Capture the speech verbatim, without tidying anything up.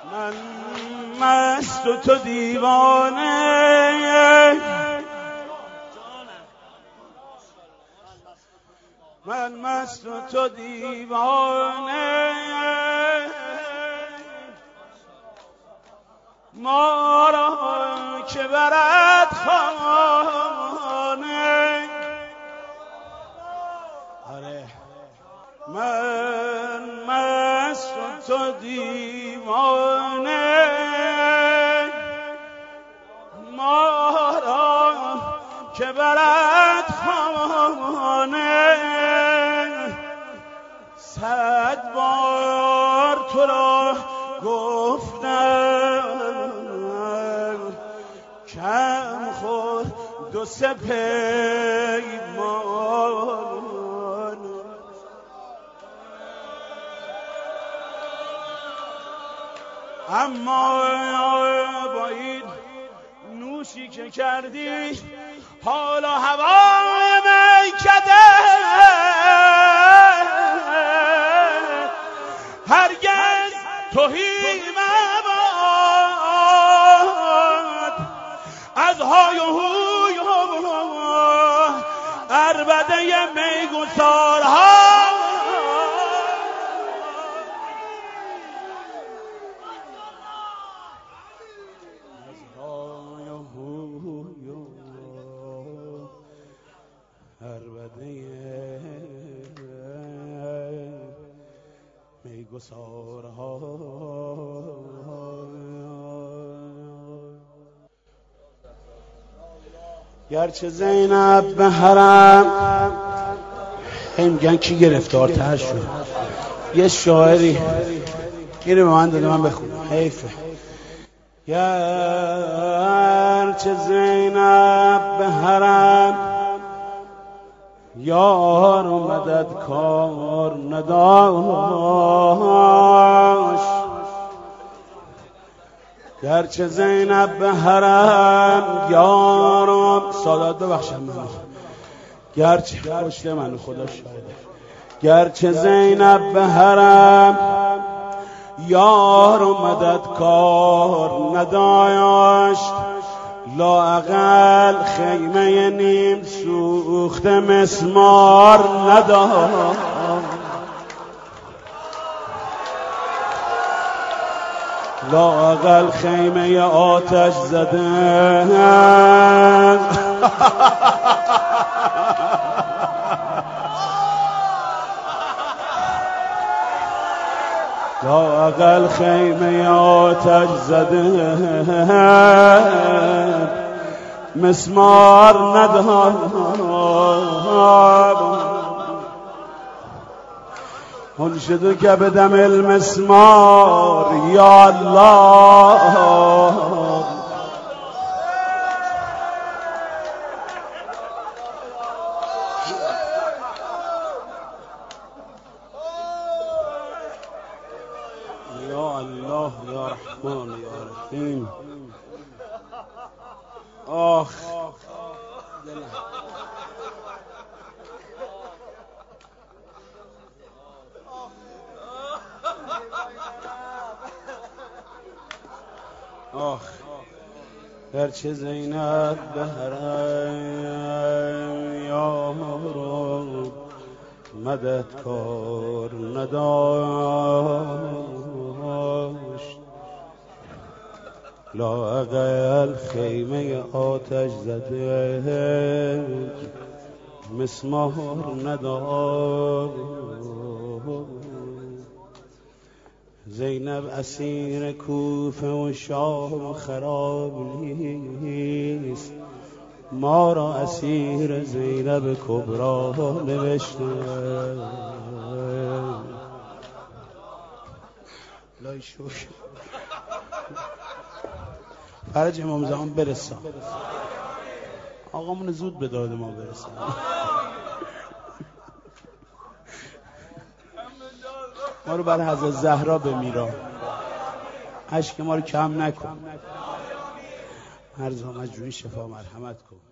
من مست و تو دیوانه، من مست و تو دیوانه، ما را که برد خانه. آره من مست و تو دیوانه، ما را که برد خانه. صد بار تو را گفتم کم خود دو سه پیمان، اما با این نوشی که کردی حالا هوای میکده هرگز توهی مباد از های و هوی و عربده میگسارها. میگسارها گرچه زینب به حرم، میگن کی گرفتارتر شد. یه شاعری اینو به من داده من بخونم، حیفه. گرچه زینب به حرم یار و مددکار نداشت، گرچه زینب به حرم یار و سادات ببخشم من، گرچه پشت من خدا شاهده، گرچه زینب به حرم یار و مددکار نداشت، لااقل خیمه نیم سوخت مسمار نداشت. لااقل خیمه آتش زده لااقل خیمه آتش زده مسمار ندارم. انشدك بدم المسمار يا الله، يا الله يا رحمن يا رحيم. آخ آخ گرچه زینب به حرم یار و مددکار نداشت، لااقل خیمه آتش زده مسمار نداشت. زینب اسیر کوفه و شام خراب نیست، ما را اسیر زینب کبرا نوشته. لای شوش فرج امام زمان برسان، آقامون زود به داد ما برسان. ما رو بر حضرت زهرا بمیران، اشک ما رو کم نکن. هر زمان جوی شفا مرحمت کن.